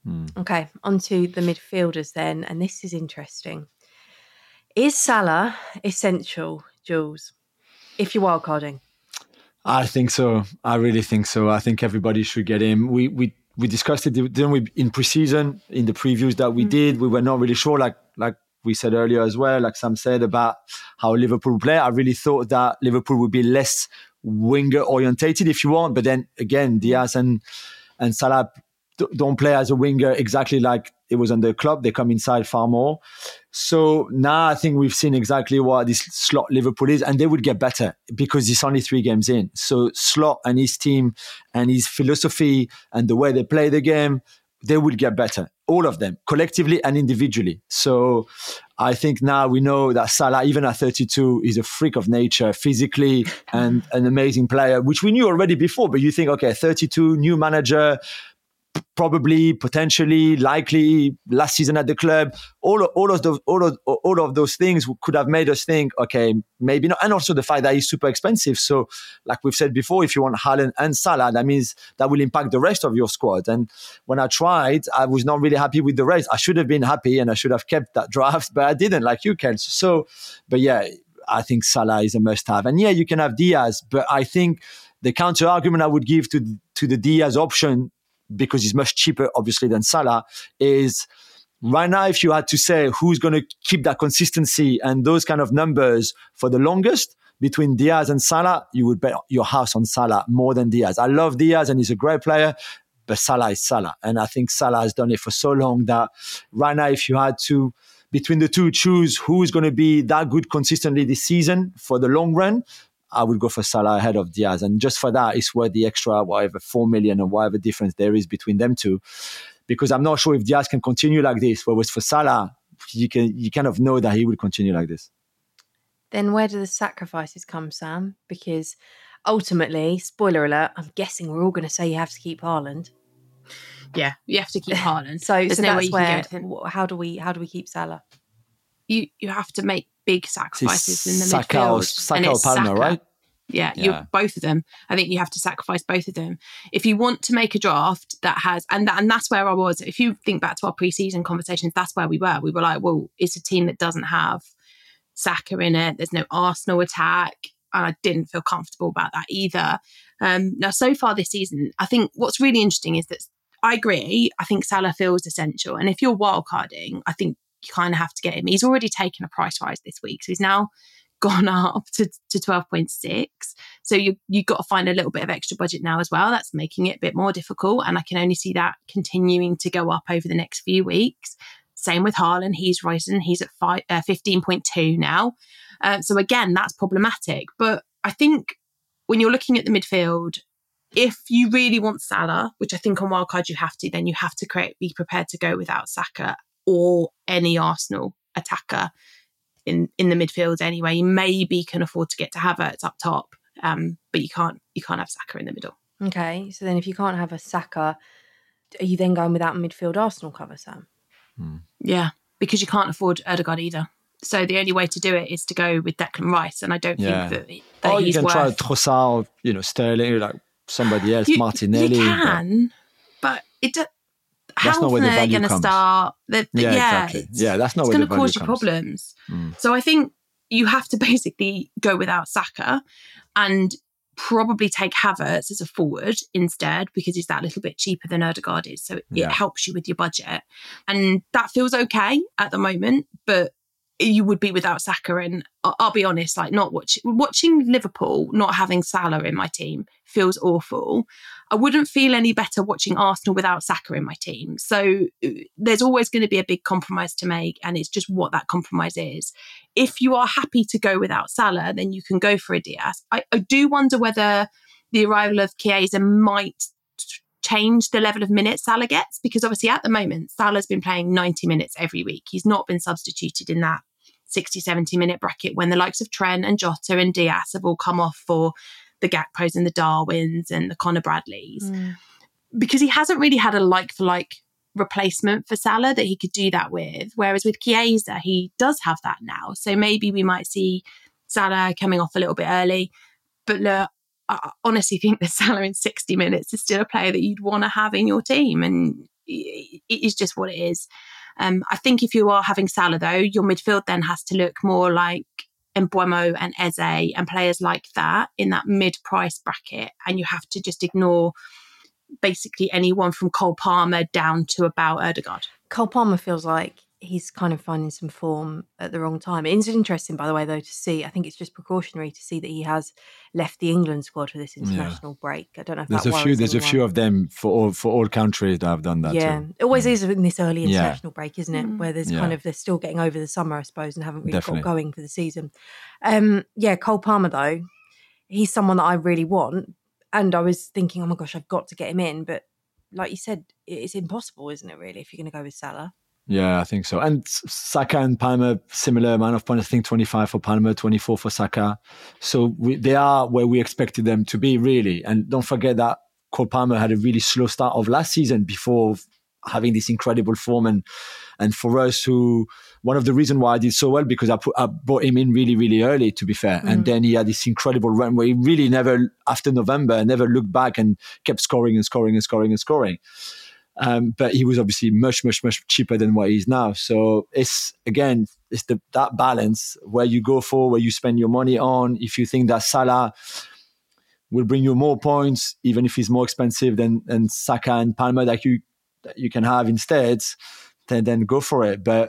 Okay, on to the midfielders then, and this is interesting. Is Salah essential, Jules, if you're wildcarding? I think so. I really think so. I think everybody should get him. We discussed it, didn't we, in preseason, in the previews that we did. We were not really sure, like we said earlier as well, like Sam said, about how Liverpool play. I really thought that Liverpool would be less winger orientated, if you want. But then again, Diaz and Salah don't play as a winger exactly like it was on the club. They come inside far more. So now I think we've seen exactly what this Slot Liverpool is, and they would get better because it's only 3 games in. So Slot and his team and his philosophy and the way they play the game, they would get better. All of them, collectively and individually. So I think now we know that Salah, even at 32, is a freak of nature physically and an amazing player, which we knew already before. But you think, okay, 32, new manager, probably, potentially, likely, last season at the club, all of those things could have made us think, okay, maybe not. And also the fact that he's super expensive. So, like we've said before, if you want Haaland and Salah, that means that will impact the rest of your squad. And when I tried, I was not really happy with the race. I should have been happy and I should have kept that draft, but I didn't, like you, Kel. So, but yeah, I think Salah is a must-have. And yeah, you can have Diaz, but I think the counter argument I would give to the Diaz option, because he's much cheaper, obviously, than Salah, is right now, if you had to say who's going to keep that consistency and those kind of numbers for the longest between Diaz and Salah, you would bet your house on Salah more than Diaz. I love Diaz and he's a great player, but Salah is Salah. And I think Salah has done it for so long that right now, if you had to, between the two, choose who is going to be that good consistently this season for the long run, I would go for Salah ahead of Diaz. And just for that, it's worth the extra, whatever, 4 million or whatever difference there is between them two. Because I'm not sure if Diaz can continue like this. Whereas for Salah, you kind of know that he will continue like this. Then where do the sacrifices come, Sam? Because ultimately, spoiler alert, I'm guessing we're all going to say you have to keep Haaland. Yeah, you have to keep Haaland. So There's no way that's you can where, how do we keep Salah? You have to make big sacrifices in the Saka midfield. Saka or Palmer, right? Yeah, you both of them. I think you have to sacrifice both of them if you want to make a draft that has, and that's where I was. If you think back to our pre-season conversations, that's where we were. We were like, well, it's a team that doesn't have Saka in it. There's no Arsenal attack, and I didn't feel comfortable about that either. Now, so far this season, I think what's really interesting is that I agree. I think Salah feels essential, and if you're wildcarding, I think you kind of have to get him. He's already taken a price rise this week, so he's now gone up to 12.6. So you've got to find a little bit of extra budget now as well. That's making it a bit more difficult, and I can only see that continuing to go up over the next few weeks. Same with Haaland. He's risen. He's at 15.2 now. So again, that's problematic. But I think when you're looking at the midfield, if you really want Salah, which I think on wildcard you have to, then you have to be prepared to go without Saka or any Arsenal attacker in the midfield anyway. You maybe can afford to get to Havertz up top, but you can't have Saka in the middle. Okay, so then if you can't have a Saka, are you then going without a midfield Arsenal cover, Sam? Yeah, because you can't afford Ødegaard either. So the only way to do it is to go with Declan Rice, and I don't think that or he's you can worth... try Trossard, Sterling, like somebody else, Martinelli. You can, but it how often are they going to start? Exactly. That's not where the value comes. It's going to cause you problems. So I think you have to basically go without Saka and probably take Havertz as a forward instead, because he's that little bit cheaper than Ødegaard is. So it helps you with your budget. And that feels okay at the moment, but you would be without Saka. And I'll be honest, like not watching Liverpool, not having Salah in my team feels awful. I wouldn't feel any better watching Arsenal without Saka in my team. So there's always going to be a big compromise to make, and it's just what that compromise is. If you are happy to go without Salah, then you can go for a Diaz. I do wonder whether the arrival of Chiesa might change the level of minutes Salah gets, because obviously at the moment Salah's been playing 90 minutes every week. He's not been substituted in that 60-70 minute bracket when the likes of Trent and Jota and Diaz have all come off for the Gakpos and the Darwins and the Conor Bradleys, because he hasn't really had a like-for-like replacement for Salah that he could do that with. Whereas with Chiesa, he does have that now. So maybe we might see Salah coming off a little bit early. But look, I honestly think that Salah in 60 minutes is still a player that you'd want to have in your team. And it is just what it is. I think if you are having Salah, though, your midfield then has to look more like Mbeumo and Eze and players like that in that mid-price bracket. And you have to just ignore basically anyone from Cole Palmer down to about Ødegaard. Cole Palmer feels like he's kind of finding some form at the wrong time. It's interesting, by the way, though, to see. I think it's just precautionary to see that he has left the England squad for this international break. I don't know if there's that worries There's anyone. a few of them for all countries that have done that. Yeah, too. it always is in this early international break, isn't it? Where there's Yeah. they're still getting over the summer, I suppose, and haven't really Definitely. got going for the season. Cole Palmer, though, he's someone that I really want. And I was thinking, oh my gosh, I've got to get him in. But like you said, it's impossible, isn't it, really, if you're going to go with Salah? Yeah, I think so. And Saka and Palmer, similar amount of points. I think 25 for Palmer, 24 for Saka. So they are where we expected them to be, really. And don't forget that Cole Palmer had a really slow start of last season before having this incredible form. And for us, one of the reasons why I did so well, because I brought him in really, really early, to be fair. And then he had this incredible run where he really never, after November, never looked back and kept scoring and scoring and scoring and scoring. But he was obviously much, much, much cheaper than what he is now. So it's that balance where you go for, where you spend your money on. If you think that Salah will bring you more points, even if he's more expensive than Saka and Palmer that you can have instead, then go for it. But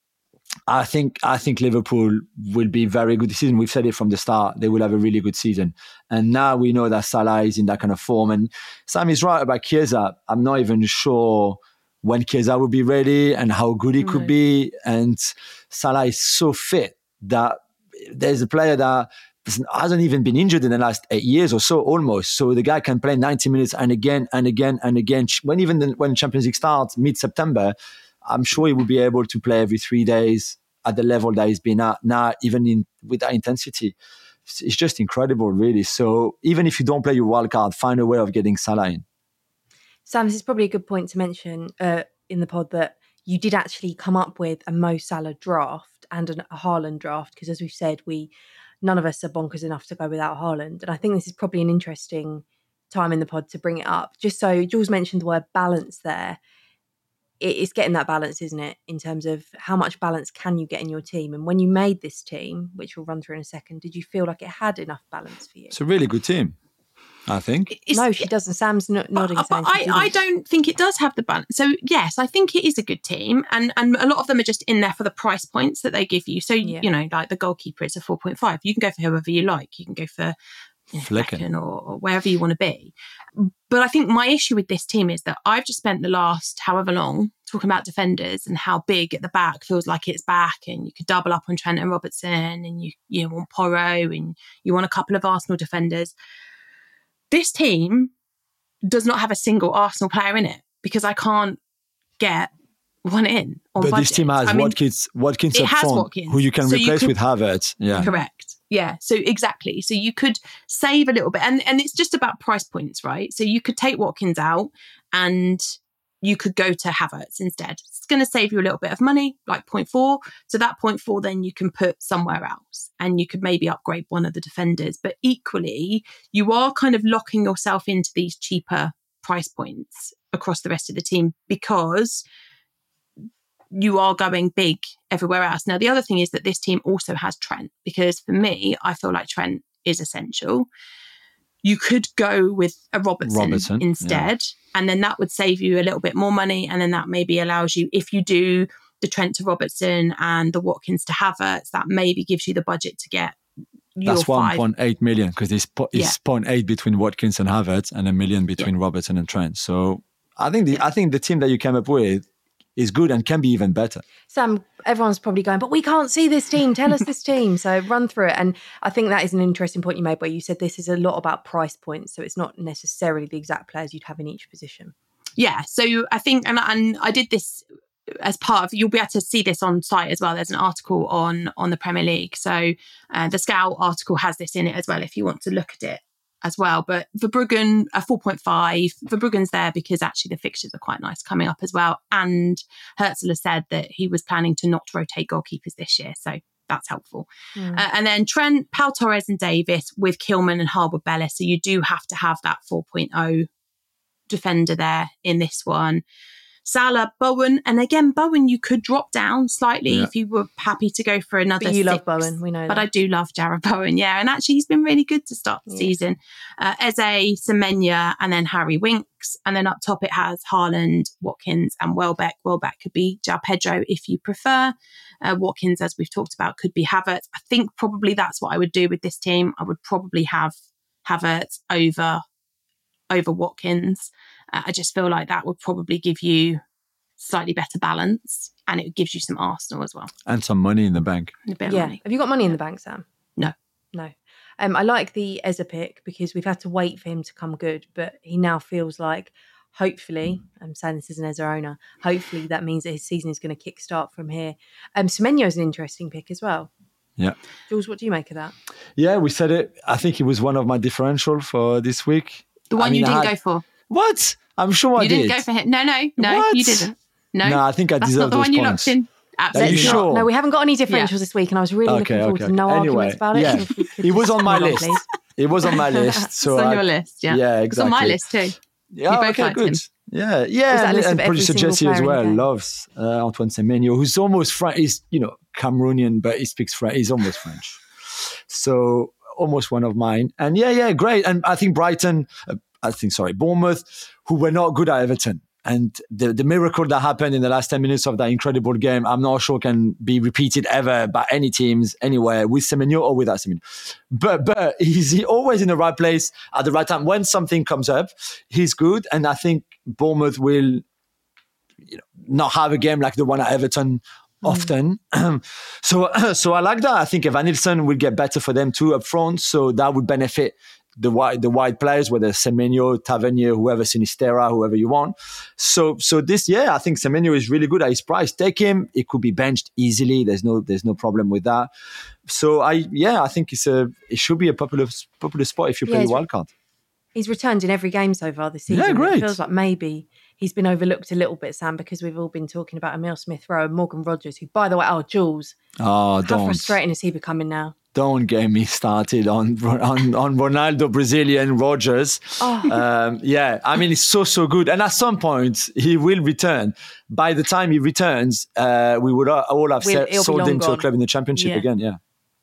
I think Liverpool will be very good this season. We've said it from the start. They will have a really good season. And now we know that Salah is in that kind of form. And Sam is right about Chiesa. I'm not even sure when Chiesa will be ready and how good he could be. And Salah is so fit that there's a player that hasn't even been injured in the last 8 years or so, almost. So the guy can play 90 minutes and again and again and again. When Champions League starts mid-September, I'm sure he will be able to play every 3 days at the level that he's been at now, even with that intensity. It's just incredible, really. So even if you don't play your wild card, find a way of getting Salah in. Sam, this is probably a good point to mention in the pod that you did actually come up with a Mo Salah draft and a Haaland draft, because as we've said, none of us are bonkers enough to go without Haaland. And I think this is probably an interesting time in the pod to bring it up. Just so Jules mentioned the word balance there. It's getting that balance, isn't it, in terms of how much balance can you get in your team? And when you made this team, which we'll run through in a second, did you feel like it had enough balance for you? It's a really good team, I think. No, she doesn't. Sam's nodding. But I don't think it does have the balance. So yes, I think it is a good team, and a lot of them are just in there for the price points that they give you. So you know, like the goalkeeper, it's a 4.5. You can go for whoever you like. You can go for Flecken or wherever you want to be. But I think my issue with this team is that I've just spent the last however long talking about defenders and how big at the back feels like it's back, and you could double up on Trent and Robertson, and you want Porro, and you want a couple of Arsenal defenders. This team does not have a single Arsenal player in it because I can't get one in on budget. But this team has Watkins up front, who you can replace with Havertz. Yeah, correct. Yeah, so exactly. So you could save a little bit, and it's just about price points, right? So you could take Watkins out and you could go to Havertz instead. It's going to save you a little bit of money, like 0.4. So that 0.4 then you can put somewhere else, and you could maybe upgrade one of the defenders. But equally, you are kind of locking yourself into these cheaper price points across the rest of the team because you are going big everywhere else. Now, the other thing is that this team also has Trent, because for me, I feel like Trent is essential. You could go with a Robertson instead, and then that would save you a little bit more money. And then that maybe allows you, if you do the Trent to Robertson and the Watkins to Havertz, that maybe gives you the budget to get your That's 1.8 million, because it's 0.8 between Watkins and Havertz and $1 million between Robertson and Trent. So I think the team that you came up with is good and can be even better. Sam, everyone's probably going, but we can't see this team. Tell us this team. So run through it. And I think that is an interesting point you made, where you said this is a lot about price points. So it's not necessarily the exact players you'd have in each position. Yeah. So I think, and I did this as part of, you'll be able to see this on site as well. There's an article on the Premier League. So the Scout article has this in it as well, if you want to look at it as well. But Verbruggen, a 4.5. Verbruggen's there because actually the fixtures are quite nice coming up as well. And Herzl has said that he was planning to not rotate goalkeepers this year. So that's helpful. And then Trent, Pau Torres and Davis with Kilman and Harwood-Bellis. So you do have to have that 4.0 defender there in this one. Salah, Bowen, and again, Bowen, you could drop down slightly if you were happy to go for another But you 6. love Bowen, we know But that. I do love Jarrod Bowen, yeah. And actually, he's been really good to start the season. Eze, Semenya, and then Harry Winks. And then up top, it has Haaland, Watkins, and Welbeck. Welbeck could be João Pedro if you prefer. Watkins, as we've talked about, could be Havertz. I think probably that's what I would do with this team. I would probably have Havertz over Watkins. I just feel like that would probably give you slightly better balance, and it gives you some Arsenal as well. And some money in the bank. A bit of money. Have you got money in the bank, Sam? No. I like the Eze pick because we've had to wait for him to come good, but he now feels like, hopefully, I'm saying this as an Eze owner, hopefully that means that his season is going to kickstart from here. Semenyo is an interesting pick as well. Yeah. Jules, what do you make of that? Yeah, we said it. I think he was one of my differential for this week. The one you didn't go for. What? I'm sure I did. You didn't go for him. No, What? you didn't. No, I think I that's deserve not the those one you points. locked in. Absolutely. Are you sure? No, we haven't got any differentials this week, and I was really looking forward to no arguments about it. Yeah. So if we could It was just on my move list. please. It was on my list. So It's on your list, yeah. Yeah, exactly. It's on my list too. Yeah, We both okay, liked good. him. Yeah, Was that yeah, a list and of every producer single Jesse as player in the well game? loves Antoine Semenyo, who's almost French. He's Cameroonian, but he speaks French. He's almost French, so almost one of mine. And yeah, great. And I think Bournemouth, who were not good at Everton. And the miracle that happened in the last 10 minutes of that incredible game, I'm not sure can be repeated ever by any teams anywhere with Semenyo or without Semenyo. But he's always in the right place at the right time. When something comes up, he's good. And I think Bournemouth will not have a game like the one at Everton often. So I like that. I think Evanilson will get better for them too up front. So that would benefit the wide players, whether Semenyo, Tavernier, whoever, Sinistera, whoever you want. So this, I think Semenyo is really good at his price. Take him. It could be benched easily. There's no problem with that. So I think it should be a popular spot if you play wildcard. He's returned in every game so far this season. Yeah, great. It feels like maybe he's been overlooked a little bit, Sam, because we've all been talking about Emile Smith-Rowe and Morgan Rogers, who, by the way, Jules, how frustrating is he becoming now? Don't get me started on Ronaldo, Brazilian, Rogers. I mean, it's so good. And at some point, he will return. By the time he returns, we would all have sold him to a club in the Championship again. Yeah.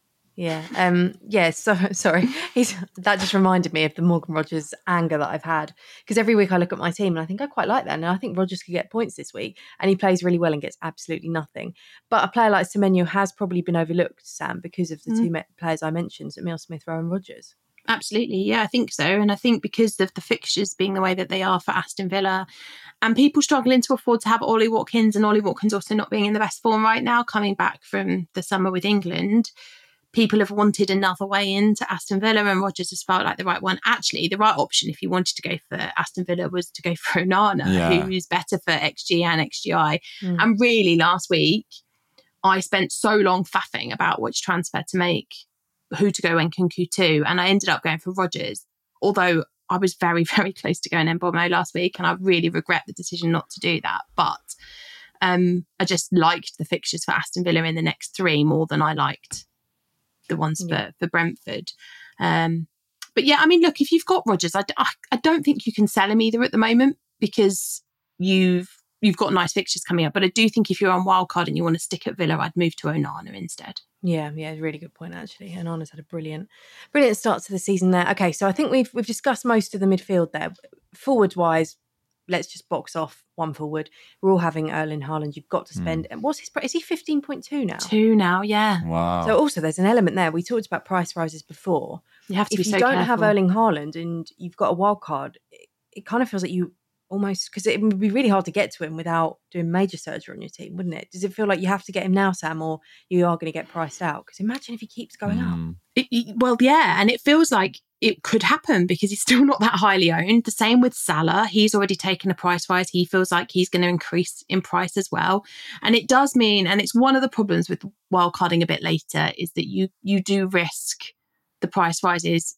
Yeah. So sorry. That just reminded me of the Morgan Rogers anger that I've had, because every week I look at my team and I think I quite like that, and I think Rogers could get points this week, and he plays really well and gets absolutely nothing. But a player like Semenyo has probably been overlooked, Sam, because of the two players I mentioned, Emile Smith-Rowe and Rogers. Absolutely, yeah, I think so. And I think because of the fixtures being the way that they are for Aston Villa, and people struggling to afford to have Ollie Watkins, and Ollie Watkins also not being in the best form right now, coming back from the summer with England, people have wanted another way into Aston Villa, and Rodgers has felt like the right one. Actually, the right option, if you wanted to go for Aston Villa, was to go for Onana, who's better for XG and XGI. And really, last week, I spent so long faffing about which transfer to make, who to go Nkunku to, and I ended up going for Rodgers, although I was very, very close to going Mbeumo last week, and I really regret the decision not to do that. But I just liked the fixtures for Aston Villa in the next 3 more than I liked the ones for Brentford. But yeah, I mean, look, if you've got Rodgers, I don't think you can sell him either at the moment, because you've got nice fixtures coming up. But I do think if you're on wildcard and you want to stick at Villa, I'd move to Onana instead. Yeah, really good point, actually. Onana's had a brilliant start to the season there. Okay, so I think we've discussed most of the midfield there. Forward-wise, let's just box off one forward. We're all having Erling Haaland. You've got to spend. And what's his price? Is he 15.2 now? 2 now, yeah. Wow. So also there's an element there. We talked about price rises before. You have to if be so you don't careful. have Erling Haaland and you've got a wild card, it kind of feels like you almost, because it would be really hard to get to him without doing major surgery on your team, wouldn't it? Does it feel like you have to get him now, Sam, or you are going to get priced out? Because imagine if he keeps going up. Well, yeah, and it feels like it could happen because he's still not that highly owned. The same with Salah. He's already taken a price rise. He feels like he's going to increase in price as well. And it does mean, and it's one of the problems with wildcarding a bit later, is that you do risk the price rises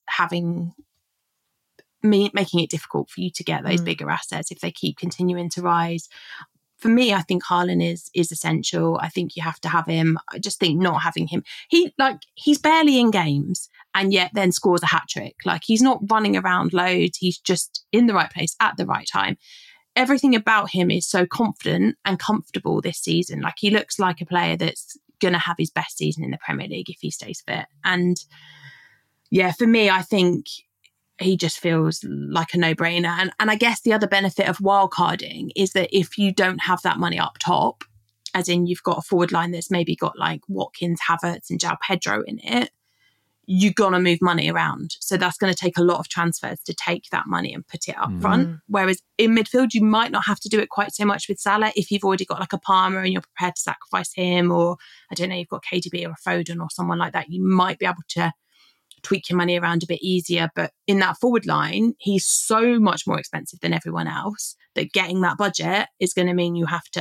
making it difficult for you to get those bigger assets if they keep continuing to rise. For me, I think Haaland is essential. I think you have to have him. I just think not having him, he's barely in games and yet then scores a hat trick. Like, he's not running around loads. He's just in the right place at the right time. everything about him is so confident and comfortable this season. Like, he looks like a player that's going to have his best season in the Premier League if he stays fit. And yeah, for me, I think he just feels like a no-brainer. And I guess the other benefit of wildcarding is that if you don't have that money up top, as in you've got a forward line that's maybe got like Watkins, Havertz and João Pedro in it, you're going to move money around. So that's going to take a lot of transfers to take that money and put it up front. Whereas in midfield, you might not have to do it quite so much with Salah if you've already got like a Palmer and you're prepared to sacrifice him, or I don't know, you've got KDB or a Foden or someone like that. You might be able to tweak your money around a bit easier. But in that forward line, he's so much more expensive than everyone else that getting that budget is going to mean you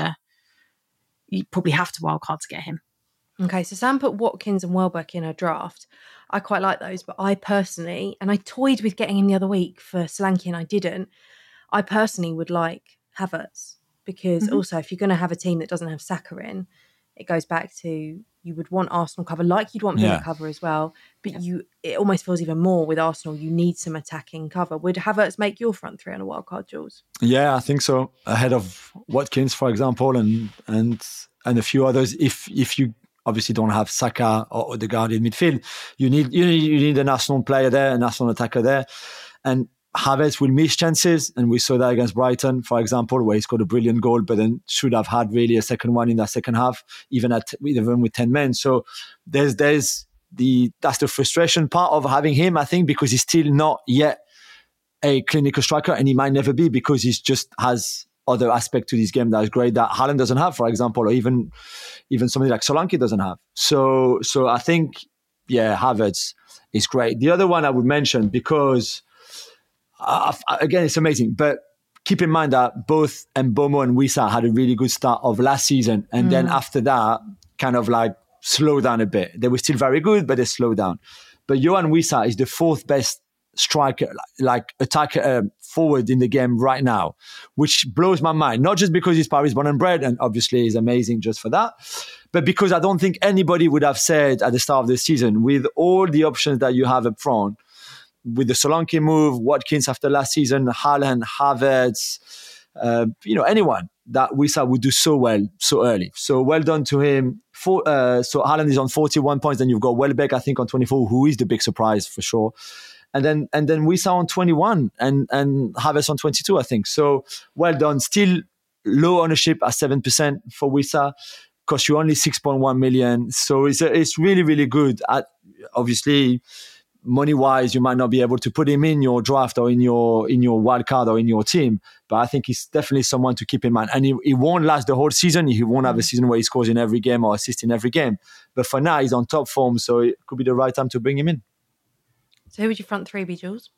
probably have to wildcard to get him. Okay, so Sam put Watkins and Welbeck in her draft. I quite like those, but I personally, and I toyed with getting him the other week for Solanke and I didn't, I personally would like Havertz, because also if you're going to have a team that doesn't have Saka in, it goes back to you would want Arsenal cover, like you'd want Villa cover as well, but it almost feels even more with Arsenal, you need some attacking cover. Would Havertz make your front three on a wildcard, Jules? Yeah, I think so. Ahead of Watkins, for example, and a few others. If you obviously don't have Saka or Odegaard in midfield, you need an Arsenal player there, an Arsenal attacker there. And Havertz will miss chances, and we saw that against Brighton, for example, where he scored a brilliant goal, but then should have had really a second one in that second half, even with 10 men. So that's the frustration part of having him, I think, because he's still not yet a clinical striker, and he might never be, because he just has other aspect to this game that is great that Haaland doesn't have, for example, or even somebody like Solanke doesn't have. So I think, Havertz is great. The other one I would mention, because again, it's amazing, but keep in mind that both Mbeumo and Wissa had a really good start of last season, and then after that, kind of like slowed down a bit. They were still very good, but they slowed down. But Yohan Wissa is the fourth best striker, like attacker, forward in the game right now, which blows my mind. Not just because he's Paris born and bred, and obviously he's amazing just for that, but because I don't think anybody would have said at the start of the season, with all the options that you have up front, with the Solanke move, Watkins after last season, Haaland, Havertz, anyone, that Wissa would do so well so early. So well done to him. So Haaland is on 41 points, then you've got Welbeck, I think, on 24, who is the big surprise for sure. And then Wissa on 21 and Havertz on 22, I think. So well done. Still low ownership at 7% for Wissa. Cost you only 6.1 million. So it's really, really good. Obviously, money-wise, you might not be able to put him in your draft or in your wild card or in your team, but I think he's definitely someone to keep in mind. And he won't last the whole season. He won't have a season where he scores in every game or assists in every game. But for now, he's on top form, so it could be the right time to bring him in. So who would your front three be, Jules?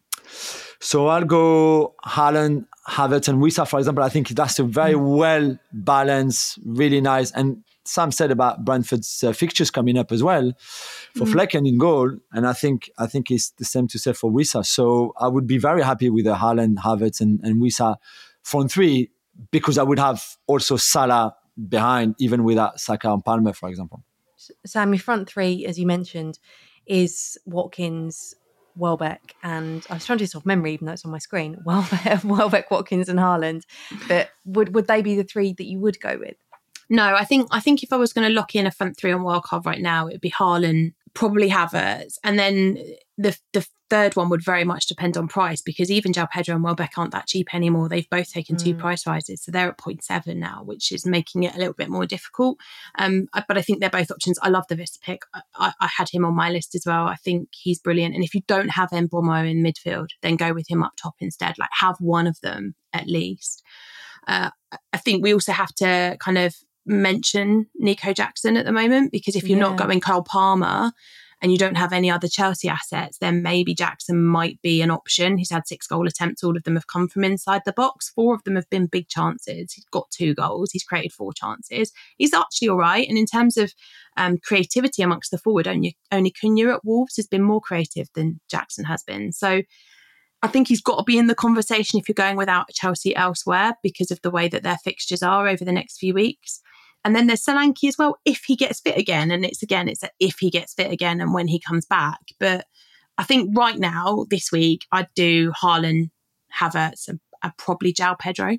So I'll go Haaland, Havertz and Wissa, for example. I think that's a very well-balanced, really nice. And Sam said about Brentford's fixtures coming up as well for Flecken in goal. And I think it's the same to say for Wissa. So I would be very happy with the Haaland, Havertz and Wissa front three, because I would have also Salah behind, even without Saka and Palmer, for example. Sam, your front three, as you mentioned, is Watkins, Welbeck, and I was trying to do this off memory, even though it's on my screen. Welbeck, Watkins, and Haaland. But would they be the three that you would go with? No, I think if I was going to lock in a front three on wildcard right now, it would be Haaland, probably Havertz, and then the third one would very much depend on price, because even João Pedro and Welbeck aren't that cheap anymore. They've both taken 2 price rises, so they're at 0.7 now, which is making it a little bit more difficult. But I think they're both options. I love the Vista pick. I had him on my list as well. I think he's brilliant. And if you don't have Mbeumo in midfield, then go with him up top instead. Like, have one of them at least. I think we also have to kind of mention Nico Jackson at the moment, because if you're not going Cole Palmer and you don't have any other Chelsea assets, then maybe Jackson might be an option. He's had 6 goal attempts. All of them have come from inside the box. 4 of them have been big chances. He's got 2 goals. He's created 4 chances. He's actually all right. And in terms of creativity amongst the forward, only Cunha at Wolves has been more creative than Jackson has been. So I think he's got to be in the conversation if you're going without Chelsea elsewhere, because of the way that their fixtures are over the next few weeks. And then there's Solanke as well, if he gets fit again. And it's a if he gets fit again and when he comes back. But I think right now, this week, I'd do Haaland, Havertz and probably João Pedro.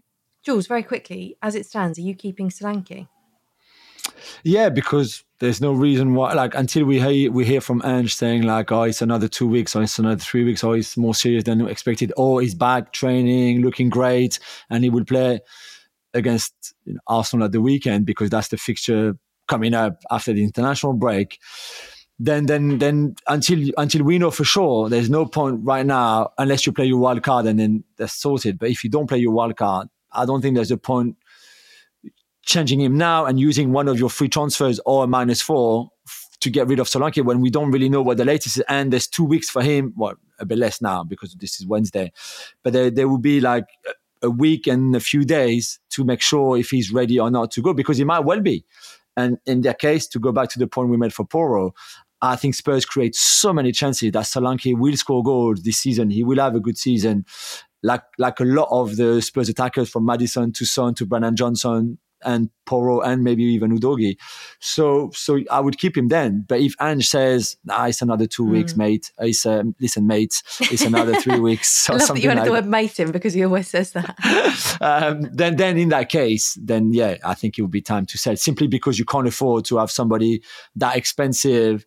Jules, very quickly, as it stands, are you keeping Solanke? Yeah, because there's no reason why, like, until we hear from Ange saying like, oh, it's another 2 weeks or it's another 3 weeks or it's more serious than expected, or he's back training, looking great, and he will play against Arsenal at the weekend because that's the fixture coming up after the international break. Then until we know for sure, there's no point right now unless you play your wild card and then that's sorted. But if you don't play your wild card, I don't think there's a point changing him now and using one of your free transfers or a -4 to get rid of Solanke when we don't really know what the latest is. And there's 2 weeks for him. Well, a bit less now because this is Wednesday. But there will be like a week and a few days to make sure if he's ready or not to go, because he might well be. And in their case, to go back to the point we made for Porro, I think Spurs create so many chances that Solanke will score goals this season. He will have a good season. Like a lot of the Spurs attackers, from Maddison to Son to Brennan Johnson and Porro and maybe even Udogie. So I would keep him then. But if Ange says, it's another 2 weeks, mate. Listen, mates, it's another 3 weeks. I love that you added the word mate in because he always says that. Then in that case, then yeah, I think it would be time to sell, simply because you can't afford to have somebody that expensive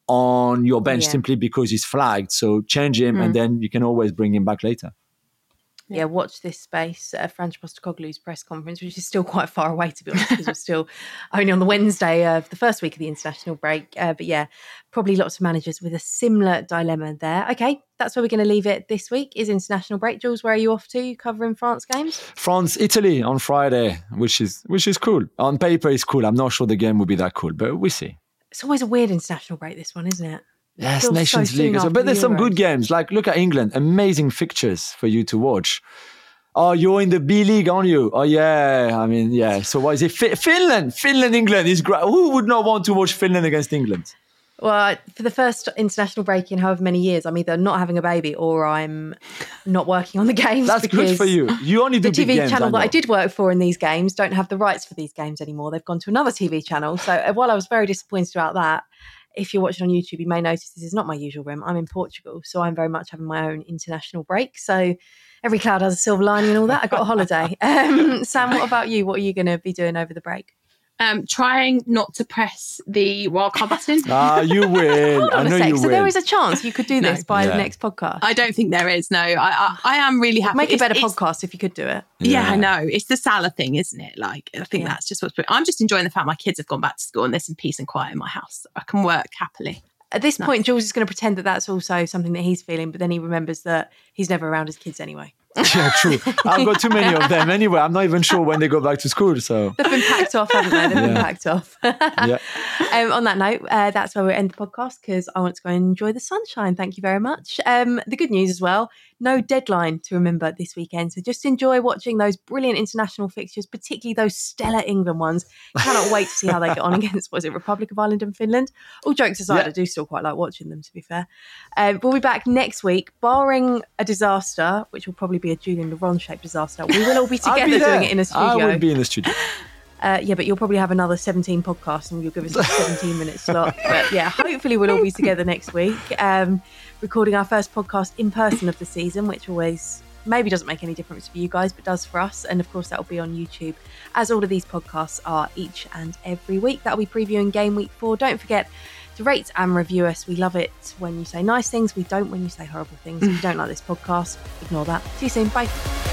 on your bench simply because he's flagged. So change him and then you can always bring him back later. Yeah, watch this space. Franz Postecoglou's press conference, which is still quite far away, to be honest, because we're still only on the Wednesday of the first week of the international break. But yeah, probably lots of managers with a similar dilemma there. Okay, that's where we're going to leave it this week, is international break. Jules, where are you off to? You covering France games? France, Italy on Friday, which is cool. On paper, it's cool. I'm not sure the game will be that cool, but we'll see. It's always a weird international break, this one, isn't it? Yes, Nations League. But there's some good games. Like, look at England. Amazing fixtures for you to watch. Oh, you're in the B League, aren't you? Oh, yeah. I mean, yeah. So what is it? Finland, England is great. Who would not want to watch Finland against England? Well, for the first international break in however many years, I'm either not having a baby or I'm not working on the games. That's good for you. You only do the big games. TV channel that I did work for in these games don't have the rights for these games anymore. They've gone to another TV channel. So while I was very disappointed about that, if you're watching on YouTube, you may notice this is not my usual room. I'm in Portugal, so I'm very much having my own international break. So every cloud has a silver lining and all that. I got a holiday. Sam, what about you? What are you going to be doing over the break? Trying not to press the wildcard button. You will. I know you will. So there is a chance you could do this by the next podcast. I don't think there is. No, I am really happy. Make a better podcast if you could do it. Yeah, I know. It's the Salah thing, isn't it? Like, I think that's just what's. I'm just enjoying the fact my kids have gone back to school and there's some peace and quiet in my house. I can work happily. At this point, Jules is going to pretend that that's also something that he's feeling, but then he remembers that he's never around his kids anyway. Yeah, true. I've got too many of them anyway. I'm not even sure when they go back to school. So they've been packed off, haven't they? They've been packed off. Yeah. On that note, that's where we end the podcast because I want to go and enjoy the sunshine. Thank you very much. The good news as well, no deadline to remember this weekend. So just enjoy watching those brilliant international fixtures, particularly those stellar England ones. Cannot wait to see how they get on against, Republic of Ireland and Finland? All jokes aside, I do still quite like watching them, to be fair. We'll be back next week, barring a disaster, which will probably be a Julian Laurent-shaped disaster. We will all be together doing it in a studio. I will be in the studio. Yeah, but you'll probably have another 17 podcasts and you'll give us a 17-minute slot. But yeah, hopefully we'll all be together next week, recording our first podcast in person of the season, which always maybe doesn't make any difference for you guys, but does for us. And of course, that'll be on YouTube, as all of these podcasts are each and every week. That'll be previewing game week 4. Don't forget to rate and review us. We love it when you say nice things. We don't when you say horrible things. If you don't like this podcast, ignore that. See you soon. Bye.